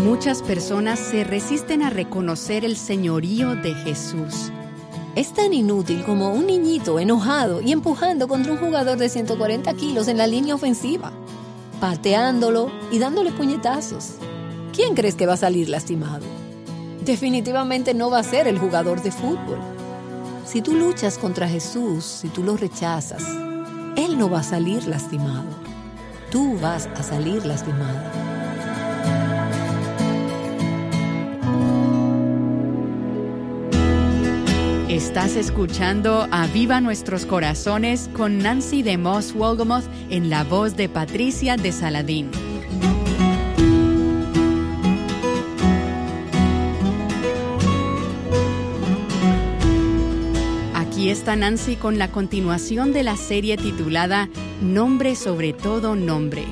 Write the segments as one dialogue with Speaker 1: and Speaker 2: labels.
Speaker 1: Muchas personas se resisten a reconocer el señorío de Jesús.
Speaker 2: Es tan inútil como un niñito enojado y empujando contra un jugador de 140 kilos en la línea ofensiva, pateándolo y dándole puñetazos. ¿Quién crees que va a salir lastimado? Definitivamente no va a ser el jugador de fútbol. Si tú luchas contra Jesús, si tú lo rechazas, Él no va a salir lastimado. Tú vas a salir lastimada.
Speaker 1: Estás escuchando Aviva Nuestros Corazones con Nancy DeMoss Wolgemuth en la voz de Patricia de Saladín. Aquí está Nancy con la continuación de la serie titulada Nombre sobre todo nombre.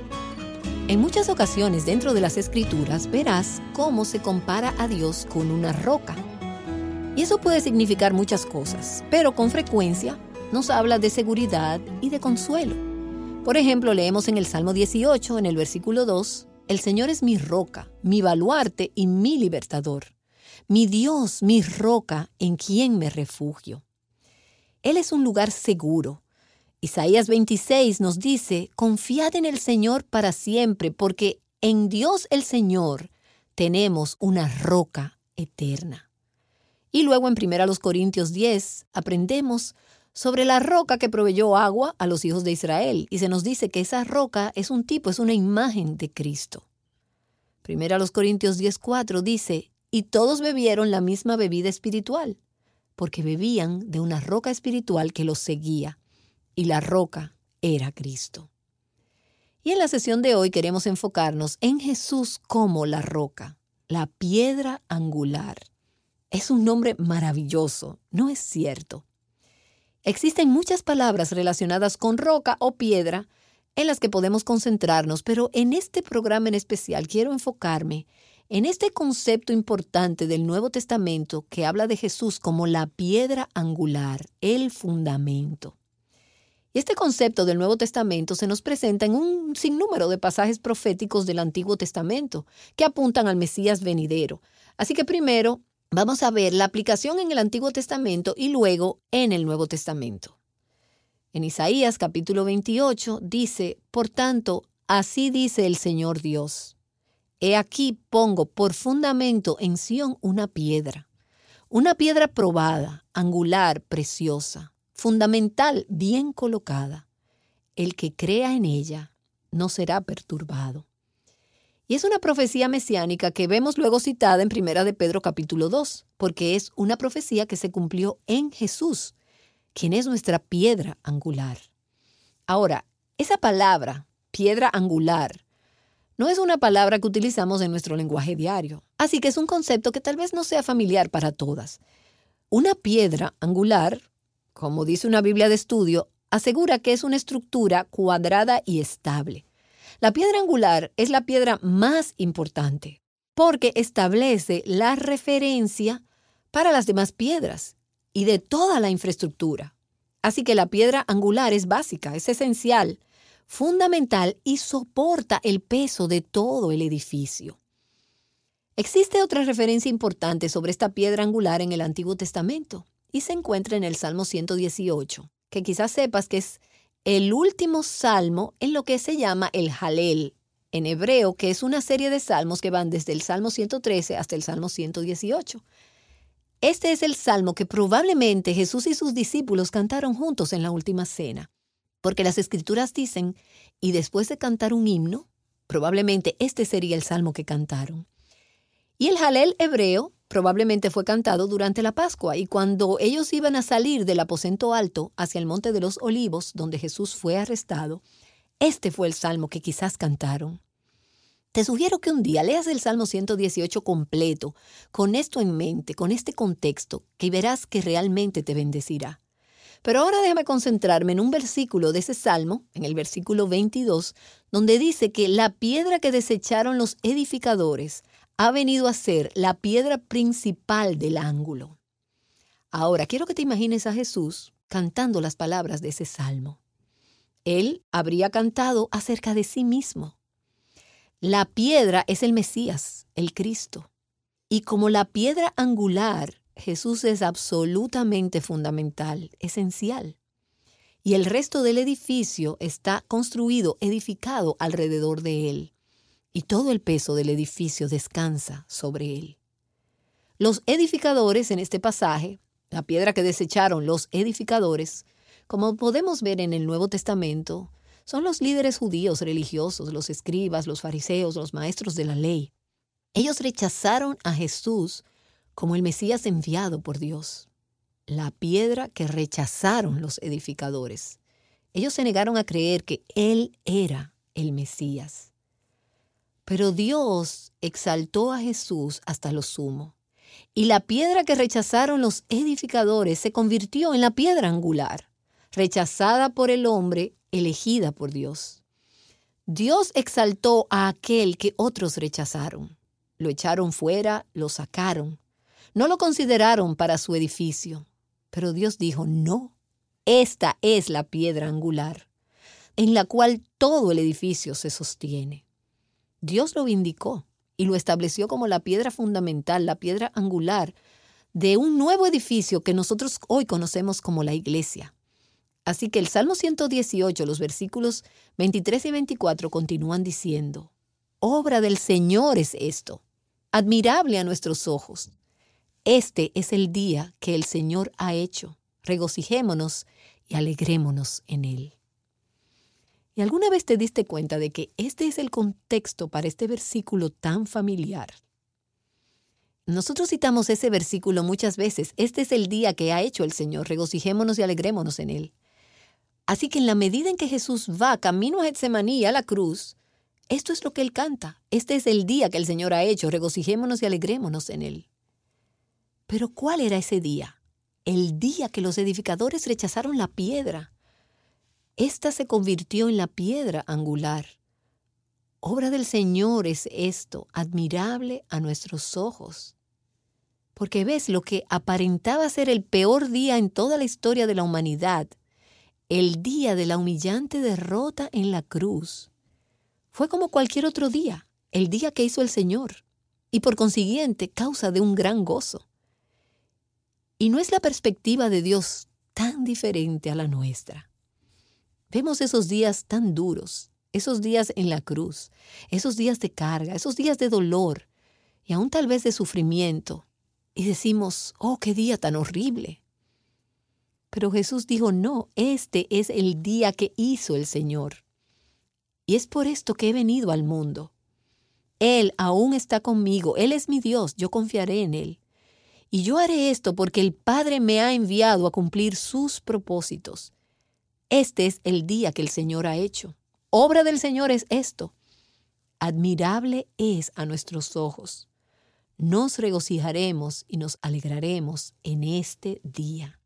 Speaker 2: En muchas ocasiones dentro de las Escrituras verás cómo se compara a Dios con una roca. Y eso puede significar muchas cosas, pero con frecuencia nos habla de seguridad y de consuelo. Por ejemplo, leemos en el Salmo 18, en el versículo 2, «El Señor es mi roca, mi baluarte y mi libertador. Mi Dios, mi roca, en quien me refugio». Él es un lugar seguro. Isaías 26 nos dice, «Confiad en el Señor para siempre, porque en Dios el Señor tenemos una roca eterna». Y luego en 1 Corintios 10 aprendemos sobre la roca que proveyó agua a los hijos de Israel. Y se nos dice que esa roca es un tipo, es una imagen de Cristo. 1 Corintios 10:4 dice, «Y todos bebieron la misma bebida espiritual, porque bebían de una roca espiritual que los seguía. Y la roca era Cristo». Y en la sesión de hoy queremos enfocarnos en Jesús como la roca, la piedra angular. Es un nombre maravilloso, ¿no es cierto? Existen muchas palabras relacionadas con roca o piedra en las que podemos concentrarnos, pero en este programa en especial quiero enfocarme en este concepto importante del Nuevo Testamento que habla de Jesús como la piedra angular, el fundamento. Y este concepto del Nuevo Testamento se nos presenta en un sinnúmero de pasajes proféticos del Antiguo Testamento que apuntan al Mesías venidero. Así que primero vamos a ver la aplicación en el Antiguo Testamento y luego en el Nuevo Testamento. En Isaías capítulo 28 dice, «Por tanto, así dice el Señor Dios. He aquí pongo por fundamento en Sión una piedra probada, angular, preciosa, fundamental, bien colocada. El que crea en ella no será perturbado». Y es una profecía mesiánica que vemos luego citada en 1 de Pedro capítulo 2, porque es una profecía que se cumplió en Jesús, quien es nuestra piedra angular. Ahora, esa palabra, piedra angular, no es una palabra que utilizamos en nuestro lenguaje diario, así que es un concepto que tal vez no sea familiar para todas. Una piedra angular, como dice una Biblia de estudio, asegura que es una estructura cuadrada y estable. La piedra angular es la piedra más importante porque establece la referencia para las demás piedras y de toda la infraestructura. Así que la piedra angular es básica, es esencial, fundamental y soporta el peso de todo el edificio. Existe otra referencia importante sobre esta piedra angular en el Antiguo Testamento y se encuentra en el Salmo 118, que quizás sepas que es el último salmo en lo que se llama el Jalel, en hebreo, que es una serie de salmos que van desde el Salmo 113 hasta el Salmo 118. Este es el salmo que probablemente Jesús y sus discípulos cantaron juntos en la última cena, porque las Escrituras dicen, y después de cantar un himno, probablemente este sería el salmo que cantaron. Y el Jalel hebreo probablemente fue cantado durante la Pascua, y cuando ellos iban a salir del aposento alto hacia el Monte de los Olivos, donde Jesús fue arrestado, este fue el salmo que quizás cantaron. Te sugiero que un día leas el Salmo 118 completo, con esto en mente, con este contexto, que verás que realmente te bendecirá. Pero ahora déjame concentrarme en un versículo de ese salmo, en el versículo 22, donde dice que la piedra que desecharon los edificadores ha venido a ser la piedra principal del ángulo. Ahora, quiero que te imagines a Jesús cantando las palabras de ese salmo. Él habría cantado acerca de sí mismo. La piedra es el Mesías, el Cristo. Y como la piedra angular, Jesús es absolutamente fundamental, esencial. Y el resto del edificio está construido, edificado alrededor de él. Y todo el peso del edificio descansa sobre él. Los edificadores en este pasaje, la piedra que desecharon los edificadores, como podemos ver en el Nuevo Testamento, son los líderes judíos religiosos, los escribas, los fariseos, los maestros de la ley. Ellos rechazaron a Jesús como el Mesías enviado por Dios. La piedra que rechazaron los edificadores. Ellos se negaron a creer que Él era el Mesías. Pero Dios exaltó a Jesús hasta lo sumo. Y la piedra que rechazaron los edificadores se convirtió en la piedra angular, rechazada por el hombre, elegida por Dios. Dios exaltó a aquel que otros rechazaron. Lo echaron fuera, lo sacaron. No lo consideraron para su edificio. Pero Dios dijo, no, esta es la piedra angular, en la cual todo el edificio se sostiene. Dios lo vindicó y lo estableció como la piedra fundamental, la piedra angular de un nuevo edificio que nosotros hoy conocemos como la iglesia. Así que el Salmo 118, los versículos 23 y 24 continúan diciendo, obra del Señor es esto, admirable a nuestros ojos. Este es el día que el Señor ha hecho. Regocijémonos y alegrémonos en él. ¿Y alguna vez te diste cuenta de que este es el contexto para este versículo tan familiar? Nosotros citamos ese versículo muchas veces. Este es el día que ha hecho el Señor. Regocijémonos y alegrémonos en él. Así que en la medida en que Jesús va camino a Getsemaní, a la cruz, esto es lo que él canta. Este es el día que el Señor ha hecho. Regocijémonos y alegrémonos en él. Pero ¿cuál era ese día? El día que los edificadores rechazaron la piedra. Esta se convirtió en la piedra angular. Obra del Señor es esto, admirable a nuestros ojos. Porque ves, lo que aparentaba ser el peor día en toda la historia de la humanidad, el día de la humillante derrota en la cruz, fue como cualquier otro día, el día que hizo el Señor, y por consiguiente causa de un gran gozo. Y no es la perspectiva de Dios tan diferente a la nuestra. Vemos esos días tan duros, esos días en la cruz, esos días de carga, esos días de dolor y aún tal vez de sufrimiento. Y decimos, oh, qué día tan horrible. Pero Jesús dijo, no, este es el día que hizo el Señor. Y es por esto que he venido al mundo. Él aún está conmigo, Él es mi Dios, yo confiaré en Él. Y yo haré esto porque el Padre me ha enviado a cumplir sus propósitos. Este es el día que el Señor ha hecho. Obra del Señor es esto. Admirable es a nuestros ojos. Nos regocijaremos y nos alegraremos en este día.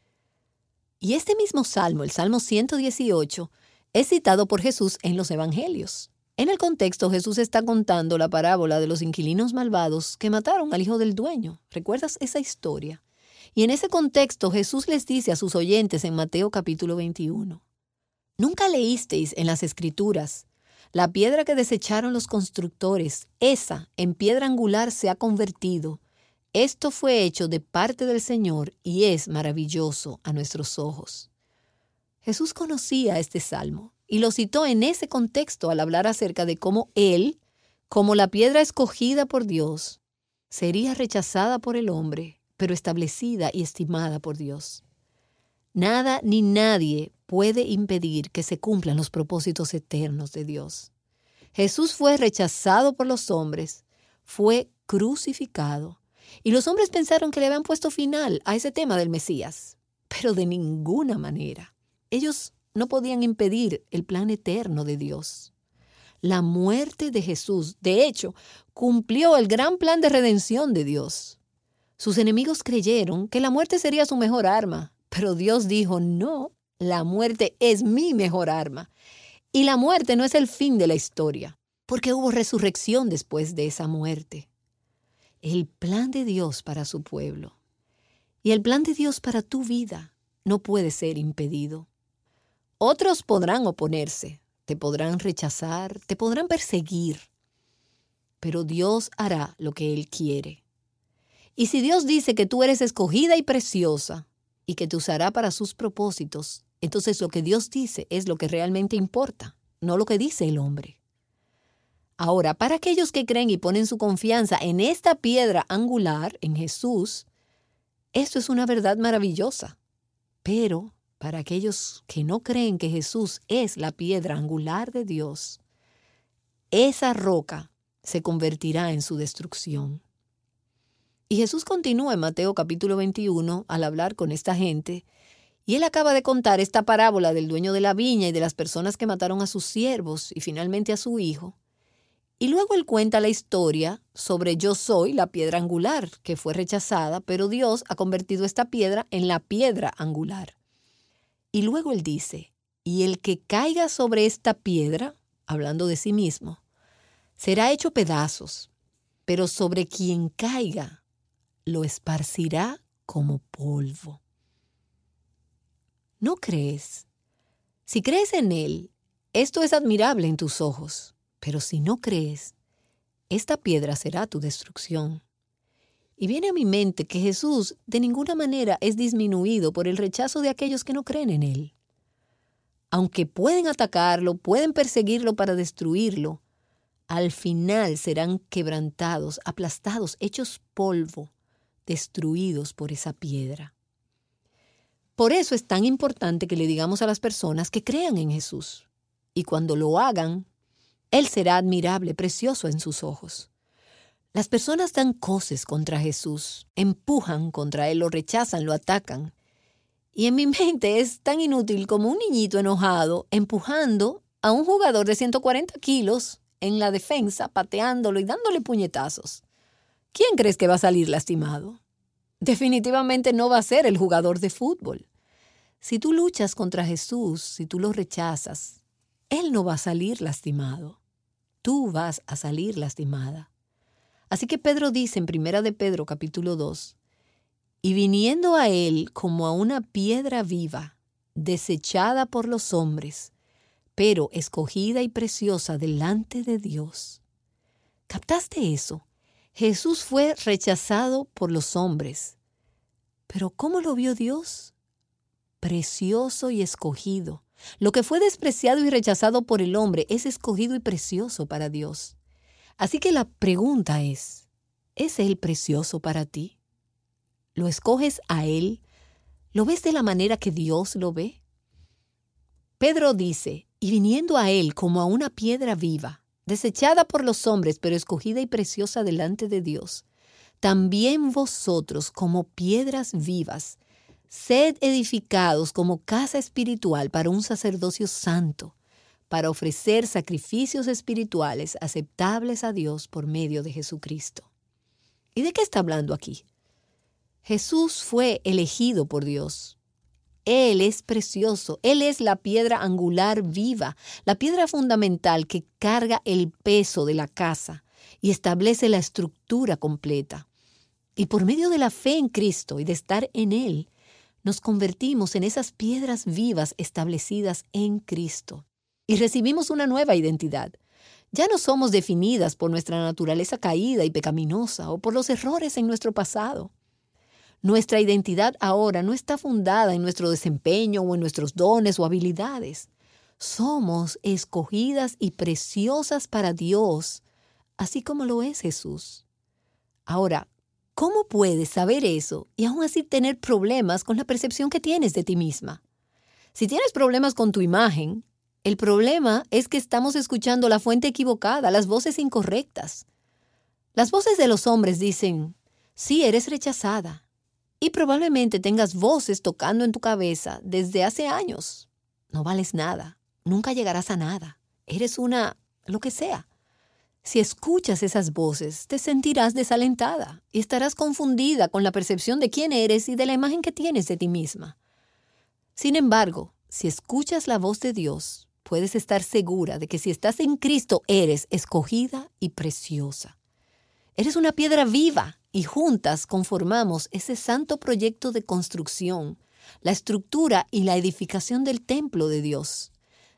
Speaker 2: Y este mismo salmo, el Salmo 118, es citado por Jesús en los Evangelios. En el contexto, Jesús está contando la parábola de los inquilinos malvados que mataron al hijo del dueño. ¿Recuerdas esa historia? Y en ese contexto, Jesús les dice a sus oyentes en Mateo capítulo 21, ¿nunca leísteis en las Escrituras la piedra que desecharon los constructores? Esa en piedra angular se ha convertido. Esto fue hecho de parte del Señor y es maravilloso a nuestros ojos. Jesús conocía este salmo y lo citó en ese contexto al hablar acerca de cómo Él, como la piedra escogida por Dios, sería rechazada por el hombre, pero establecida y estimada por Dios. Nada ni nadie puede impedir que se cumplan los propósitos eternos de Dios. Jesús fue rechazado por los hombres, fue crucificado, y los hombres pensaron que le habían puesto final a ese tema del Mesías, pero de ninguna manera. Ellos no podían impedir el plan eterno de Dios. La muerte de Jesús, de hecho, cumplió el gran plan de redención de Dios. Sus enemigos creyeron que la muerte sería su mejor arma, pero Dios dijo, no, la muerte es mi mejor arma. Y la muerte no es el fin de la historia, porque hubo resurrección después de esa muerte. El plan de Dios para su pueblo y el plan de Dios para tu vida no puede ser impedido. Otros podrán oponerse, te podrán rechazar, te podrán perseguir, pero Dios hará lo que Él quiere. Y si Dios dice que tú eres escogida y preciosa y que te usará para sus propósitos, entonces lo que Dios dice es lo que realmente importa, no lo que dice el hombre. Ahora, para aquellos que creen y ponen su confianza en esta piedra angular, en Jesús, esto es una verdad maravillosa. Pero para aquellos que no creen que Jesús es la piedra angular de Dios, esa roca se convertirá en su destrucción. Y Jesús continúa en Mateo capítulo 21 al hablar con esta gente, y él acaba de contar esta parábola del dueño de la viña y de las personas que mataron a sus siervos y finalmente a su hijo. Y luego él cuenta la historia sobre yo soy la piedra angular, que fue rechazada, pero Dios ha convertido esta piedra en la piedra angular. Y luego él dice, y el que caiga sobre esta piedra, hablando de sí mismo, será hecho pedazos, pero sobre quien caiga, lo esparcirá como polvo. ¿No crees? Si crees en Él, esto es admirable en tus ojos. Pero si no crees, esta piedra será tu destrucción. Y viene a mi mente que Jesús de ninguna manera es disminuido por el rechazo de aquellos que no creen en Él. Aunque pueden atacarlo, pueden perseguirlo para destruirlo, al final serán quebrantados, aplastados, hechos polvo, destruidos por esa piedra. Por eso es tan importante que le digamos a las personas que crean en Jesús. Y cuando lo hagan, Él será admirable, precioso en sus ojos. Las personas dan coces contra Jesús, empujan contra Él, lo rechazan, lo atacan. Y en mi mente es tan inútil como un niñito enojado empujando a un jugador de 140 kilos en la defensa, pateándolo y dándole puñetazos. ¿Quién crees que va a salir lastimado? Definitivamente no va a ser el jugador de fútbol. Si tú luchas contra Jesús, si tú lo rechazas, Él no va a salir lastimado. Tú vas a salir lastimada. Así que Pedro dice en 1 de Pedro capítulo 2, y viniendo a Él como a una piedra viva, desechada por los hombres, pero escogida y preciosa delante de Dios. ¿Captaste eso? Jesús fue rechazado por los hombres. ¿Pero cómo lo vio Dios? Precioso y escogido. Lo que fue despreciado y rechazado por el hombre es escogido y precioso para Dios. Así que la pregunta ¿es Él precioso para ti? ¿Lo escoges a Él? ¿Lo ves de la manera que Dios lo ve? Pedro dice, y viniendo a Él como a una piedra viva, desechada por los hombres, pero escogida y preciosa delante de Dios, también vosotros como piedras vivas, sed edificados como casa espiritual para un sacerdocio santo, para ofrecer sacrificios espirituales aceptables a Dios por medio de Jesucristo. ¿Y de qué está hablando aquí? Jesús fue elegido por Dios. Él es precioso. Él es la piedra angular viva, la piedra fundamental que carga el peso de la casa y establece la estructura completa. Y por medio de la fe en Cristo y de estar en Él, nos convertimos en esas piedras vivas establecidas en Cristo. Y recibimos una nueva identidad. Ya no somos definidas por nuestra naturaleza caída y pecaminosa o por los errores en nuestro pasado. Nuestra identidad ahora no está fundada en nuestro desempeño o en nuestros dones o habilidades. Somos escogidas y preciosas para Dios, así como lo es Jesús. Ahora, ¿cómo puedes saber eso y aún así tener problemas con la percepción que tienes de ti misma? Si tienes problemas con tu imagen, el problema es que estamos escuchando la fuente equivocada, las voces incorrectas. Las voces de los hombres dicen, sí, eres rechazada. Y probablemente tengas voces tocando en tu cabeza desde hace años. No vales nada, nunca llegarás a nada. Eres lo que sea. Si escuchas esas voces, te sentirás desalentada y estarás confundida con la percepción de quién eres y de la imagen que tienes de ti misma. Sin embargo, si escuchas la voz de Dios, puedes estar segura de que si estás en Cristo, eres escogida y preciosa. Eres una piedra viva y juntas conformamos ese santo proyecto de construcción, la estructura y la edificación del templo de Dios.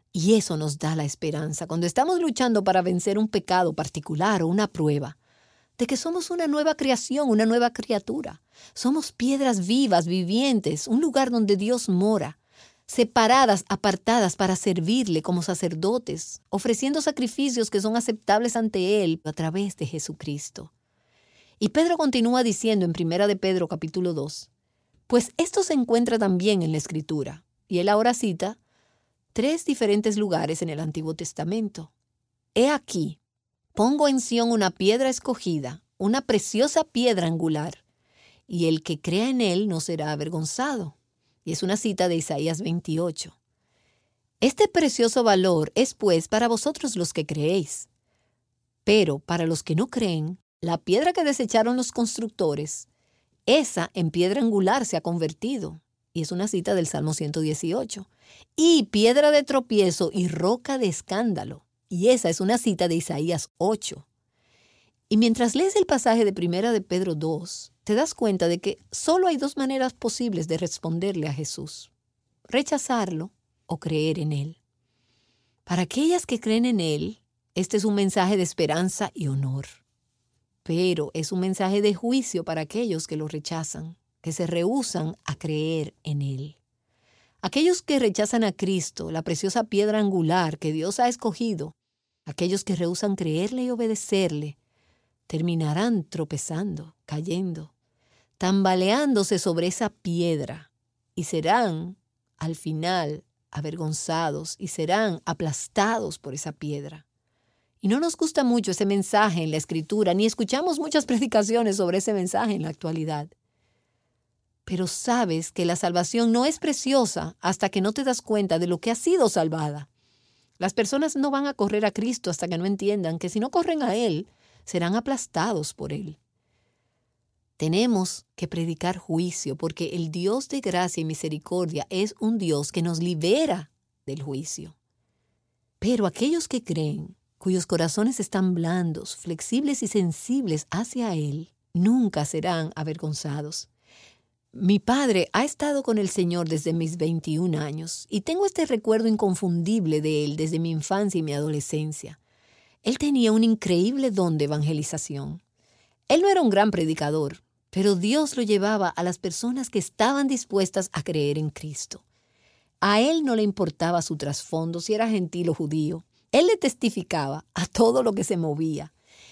Speaker 2: Y eso nos da la esperanza cuando estamos luchando para vencer un pecado particular o una prueba, de que somos una nueva creación, una nueva criatura. Somos piedras vivas, vivientes, un lugar donde Dios mora, separadas, apartadas para servirle como sacerdotes, ofreciendo sacrificios que son aceptables ante Él a través de Jesucristo. Y Pedro continúa diciendo en 1 de Pedro capítulo 2, pues esto se encuentra también en la Escritura. Y él ahora cita 3 diferentes lugares en el Antiguo Testamento. He aquí, pongo en Sión una piedra escogida, una preciosa piedra angular, y el que crea en él no será avergonzado. Y es una cita de Isaías 28. Este precioso valor es pues para vosotros los que creéis. Pero para los que no creen, la piedra que desecharon los constructores, esa en piedra angular se ha convertido. Y es una cita del Salmo 118. Y piedra de tropiezo y roca de escándalo. Y esa es una cita de Isaías 8. Y mientras lees el pasaje de 1 de Pedro 2, te das cuenta de que solo hay 2 maneras posibles de responderle a Jesús: rechazarlo o creer en Él. Para aquellas que creen en Él, este es un mensaje de esperanza y honor. Pero es un mensaje de juicio para aquellos que lo rechazan, que se rehúsan a creer en Él. Aquellos que rechazan a Cristo, la preciosa piedra angular que Dios ha escogido, aquellos que rehúsan creerle y obedecerle, terminarán tropezando, cayendo, tambaleándose sobre esa piedra y serán, al final, avergonzados y serán aplastados por esa piedra. Y no nos gusta mucho ese mensaje en la Escritura, ni escuchamos muchas predicaciones sobre ese mensaje en la actualidad. Pero sabes que la salvación no es preciosa hasta que no te das cuenta de lo que has sido salvada. Las personas no van a correr a Cristo hasta que no entiendan que si no corren a Él, serán aplastados por Él. Tenemos que predicar juicio porque el Dios de gracia y misericordia es un Dios que nos libera del juicio. Pero aquellos que creen, cuyos corazones están blandos, flexibles y sensibles hacia Él, nunca serán avergonzados. Mi padre ha estado con el Señor desde mis 21 años y tengo este recuerdo inconfundible de Él desde mi infancia y mi adolescencia. Él tenía un increíble don de evangelización. Él no era un gran predicador, pero Dios lo llevaba a las personas que estaban dispuestas a creer en Cristo. A Él no le importaba su trasfondo, si era gentil o judío. Él le testificaba a todo lo que se movía.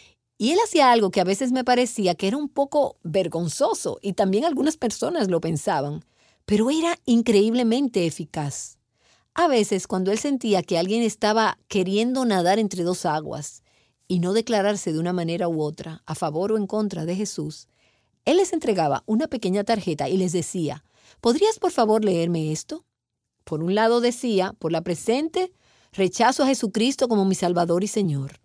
Speaker 2: Y él hacía algo que a veces me parecía que era un poco vergonzoso, y también algunas personas lo pensaban, pero era increíblemente eficaz. A veces, cuando él sentía que alguien estaba queriendo nadar entre 2 aguas y no declararse de una manera u otra, a favor o en contra de Jesús, él les entregaba una pequeña tarjeta y les decía: ¿podrías por favor leerme esto? Por un lado decía: por la presente, rechazo a Jesucristo como mi Salvador y Señor.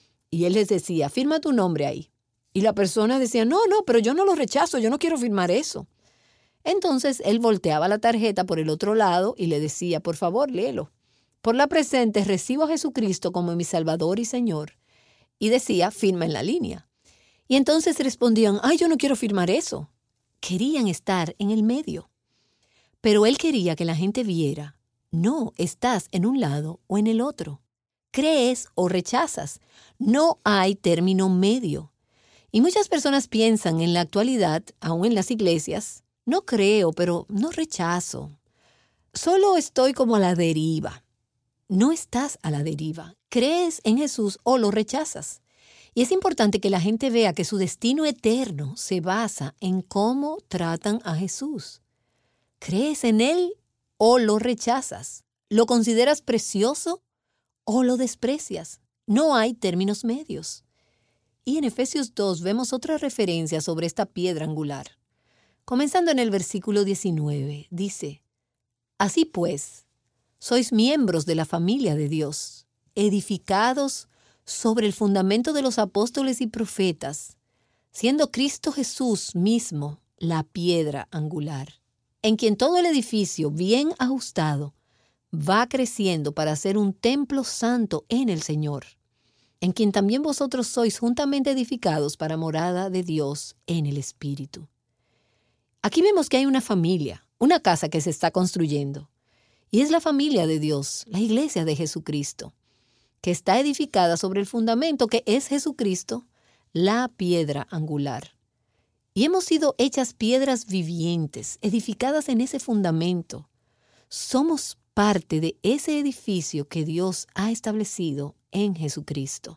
Speaker 2: Y él les decía: firma tu nombre ahí. Y la persona decía: no, pero yo no lo rechazo, yo no quiero firmar eso. Entonces él volteaba la tarjeta por el otro lado y le decía: por favor, léelo. Por la presente, recibo a Jesucristo como mi Salvador y Señor. Y decía: firma en la línea. Y entonces respondían: ay, yo no quiero firmar eso. Querían estar en el medio. Pero él quería que la gente viera: no estás en un lado o en el otro. Crees o rechazas. No hay término medio. Y muchas personas piensan en la actualidad, aún en las iglesias: no creo, pero no rechazo. Solo estoy como a la deriva. No estás a la deriva. Crees en Jesús o lo rechazas. Y es importante que la gente vea que su destino eterno se basa en cómo tratan a Jesús. ¿Crees en Él o lo rechazas? ¿Lo consideras precioso o lo desprecias? No hay términos medios. Y en Efesios 2 vemos otra referencia sobre esta piedra angular. Comenzando en el versículo 19, dice: así pues, sois miembros de la familia de Dios, edificados sobre el fundamento de los apóstoles y profetas, siendo Cristo Jesús mismo la piedra angular, en quien todo el edificio bien ajustado va creciendo para ser un templo santo en el Señor, en quien también vosotros sois juntamente edificados para morada de Dios en el Espíritu. Aquí vemos que hay una familia, una casa que se está construyendo. Y es la familia de Dios, la iglesia de Jesucristo, que está edificada sobre el fundamento que es Jesucristo, la piedra angular. Y hemos sido hechas piedras vivientes, edificadas en ese fundamento. Somos parte de ese edificio que Dios ha establecido en Jesucristo.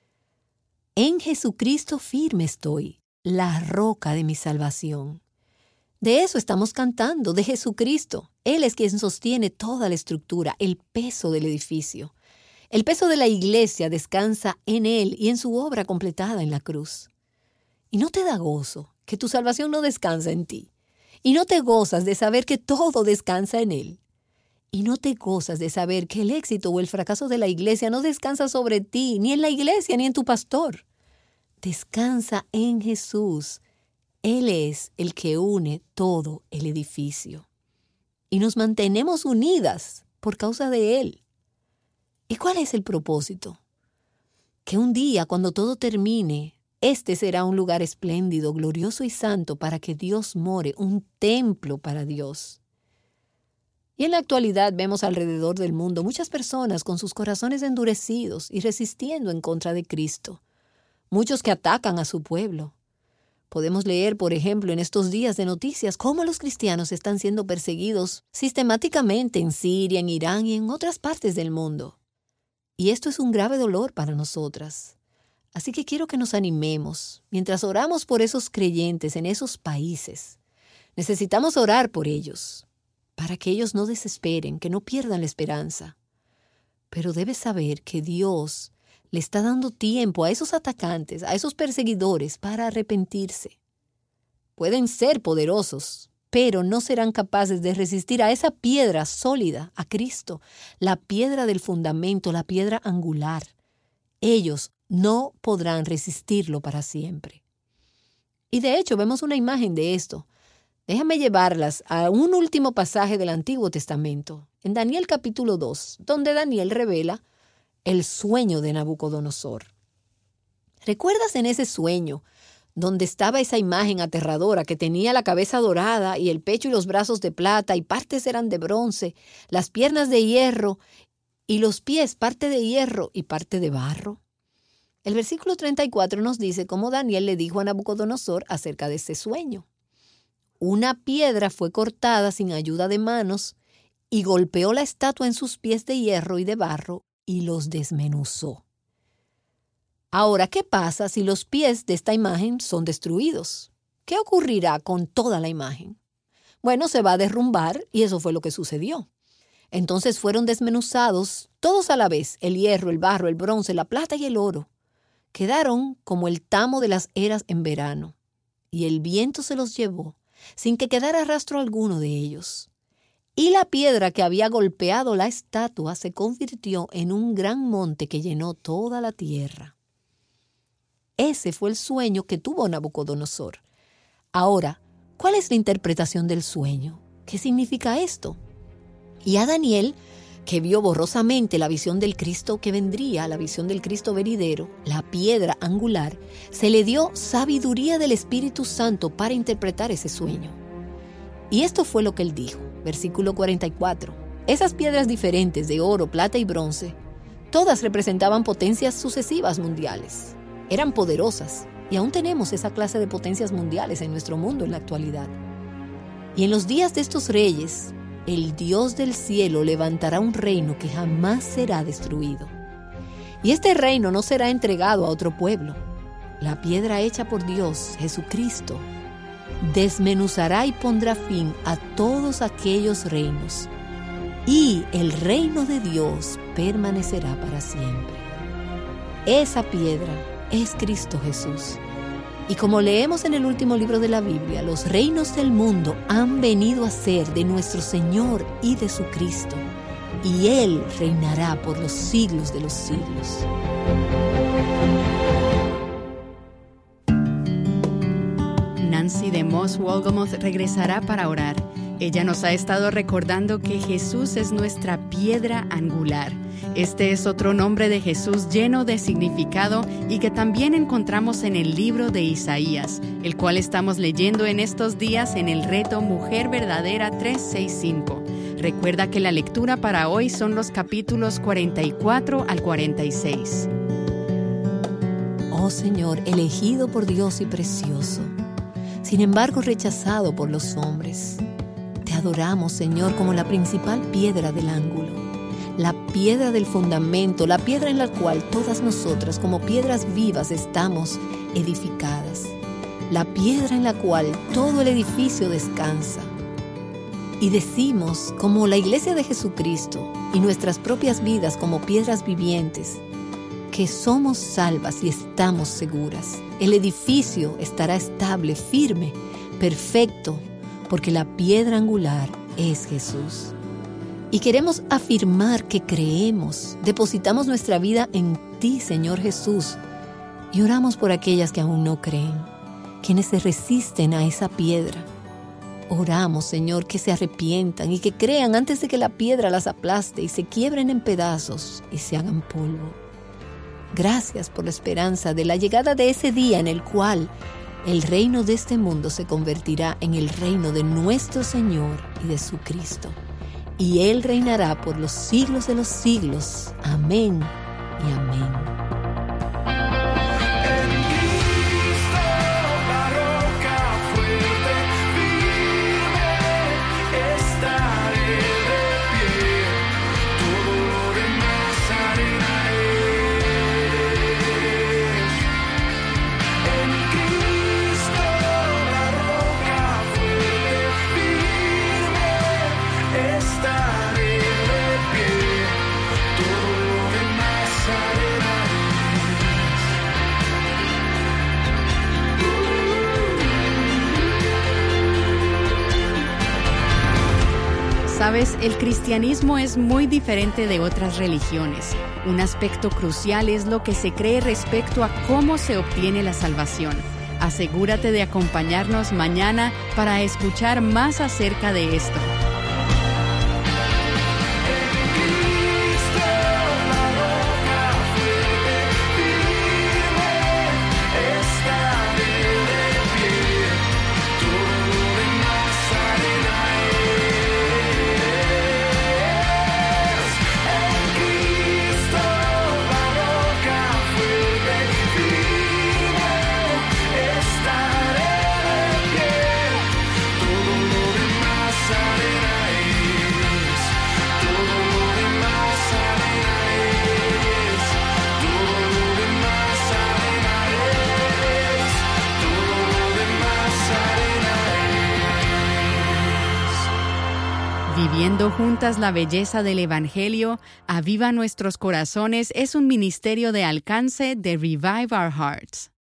Speaker 2: En Jesucristo firme estoy, la roca de mi salvación. De eso estamos cantando, de Jesucristo. Él es quien sostiene toda la estructura, el peso del edificio. El peso de la iglesia descansa en Él y en su obra completada en la cruz. ¿Y no te da gozo que tu salvación no descansa en ti? ¿Y no te gozas de saber que todo descansa en Él? ¿Y no te gozas de saber que el éxito o el fracaso de la iglesia no descansa sobre ti, ni en la iglesia, ni en tu pastor? Descansa en Jesús. Él es el que une todo el edificio. Y nos mantenemos unidas por causa de Él. ¿Y cuál es el propósito? Que un día, cuando todo termine, este será un lugar espléndido, glorioso y santo para que Dios more, un templo para Dios. Y en la actualidad vemos alrededor del mundo muchas personas con sus corazones endurecidos y resistiendo en contra de Cristo. Muchos que atacan a su pueblo. Podemos leer, por ejemplo, en estos días de noticias cómo los cristianos están siendo perseguidos sistemáticamente en Siria, en Irán y en otras partes del mundo. Y esto es un grave dolor para nosotras. Así que quiero que nos animemos mientras oramos por esos creyentes en esos países. Necesitamos orar por ellos, para que ellos no desesperen, que no pierdan la esperanza. Pero debes saber que Dios le está dando tiempo a esos atacantes, a esos perseguidores, para arrepentirse. Pueden ser poderosos, pero no serán capaces de resistir a esa piedra sólida, a Cristo, la piedra del fundamento, la piedra angular. Ellos no podrán resistirlo para siempre. Y de hecho vemos una imagen de esto. Déjame llevarlas a un último pasaje del Antiguo Testamento, en Daniel capítulo 2, donde Daniel revela el sueño de Nabucodonosor. ¿Recuerdas en ese sueño donde estaba esa imagen aterradora que tenía la cabeza dorada y el pecho y los brazos de plata y partes eran de bronce, las piernas de hierro y los pies parte de hierro y parte de barro? El versículo 34 nos dice cómo Daniel le dijo a Nabucodonosor acerca de ese sueño. Una piedra fue cortada sin ayuda de manos y golpeó la estatua en sus pies de hierro y de barro y los desmenuzó. Ahora, ¿qué pasa si los pies de esta imagen son destruidos? ¿Qué ocurrirá con toda la imagen? Bueno, se va a derrumbar y eso fue lo que sucedió. Entonces fueron desmenuzados todos a la vez, el hierro, el barro, el bronce, la plata y el oro. Quedaron como el tamo de las eras en verano, y el viento se los llevó, sin que quedara rastro alguno de ellos. Y la piedra que había golpeado la estatua se convirtió en un gran monte que llenó toda la tierra. Ese fue el sueño que tuvo Nabucodonosor. Ahora, ¿cuál es la interpretación del sueño? ¿Qué significa esto? Y a Daniel, que vio borrosamente la visión del Cristo que vendría, la visión del Cristo venidero, la piedra angular, se le dio sabiduría del Espíritu Santo para interpretar ese sueño. Y esto fue lo que él dijo, versículo 44. Esas piedras diferentes de oro, plata y bronce, todas representaban potencias sucesivas mundiales. Eran poderosas, y aún tenemos esa clase de potencias mundiales en nuestro mundo en la actualidad. Y en los días de estos reyes, el Dios del cielo levantará un reino que jamás será destruido. Y este reino no será entregado a otro pueblo. La piedra hecha por Dios, Jesucristo, desmenuzará y pondrá fin a todos aquellos reinos. Y el reino de Dios permanecerá para siempre. Esa piedra es Cristo Jesús. Y como leemos en el último libro de la Biblia, los reinos del mundo han venido a ser de nuestro Señor y de su Cristo, y Él reinará por los siglos de los siglos.
Speaker 1: Nancy DeMoss Wolgemuth regresará para orar. Ella nos ha estado recordando que Jesús es nuestra piedra angular. Este es otro nombre de Jesús lleno de significado y que también encontramos en el libro de Isaías, el cual estamos leyendo en estos días en el reto Mujer Verdadera 365. Recuerda que la lectura para hoy son los capítulos 44 al 46.
Speaker 2: Oh Señor, elegido por Dios y precioso, sin embargo rechazado por los hombres. Te adoramos, Señor, como la principal piedra del ángulo, la piedra del fundamento, la piedra en la cual todas nosotras como piedras vivas estamos edificadas, la piedra en la cual todo el edificio descansa. Y decimos, como la Iglesia de Jesucristo y nuestras propias vidas como piedras vivientes, que somos salvas y estamos seguras. El edificio estará estable, firme, perfecto, porque la piedra angular es Jesús. Y queremos afirmar que creemos, depositamos nuestra vida en ti, Señor Jesús, y oramos por aquellas que aún no creen, quienes se resisten a esa piedra. Oramos, Señor, que se arrepientan y que crean antes de que la piedra las aplaste y se quiebren en pedazos y se hagan polvo. Gracias por la esperanza de la llegada de ese día en el cual el reino de este mundo se convertirá en el reino de nuestro Señor y de su Cristo. Y Él reinará por los siglos de los siglos. Amén y amén.
Speaker 1: Sabes, el cristianismo es muy diferente de otras religiones. Un aspecto crucial es lo que se cree respecto a cómo se obtiene la salvación. Asegúrate de acompañarnos mañana para escuchar más acerca de esto. Viviendo juntas la belleza del Evangelio, Aviva Nuestros Corazones es un ministerio de alcance de Revive Our Hearts.